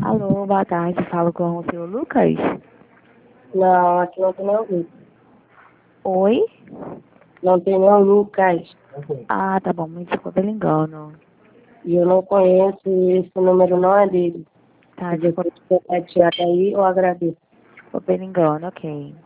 Alô, boa tarde. Falo com o seu Lucas? Não, aqui não tem nenhum Lucas. Oi? Não tem nenhum Lucas. Ah, tá bom. Me desculpa pelo engano. E eu não conheço, esse número não é dele. Tá, Se desculpa, você quiser tirar daí, eu agradeço. desculpa pelo engano, ok.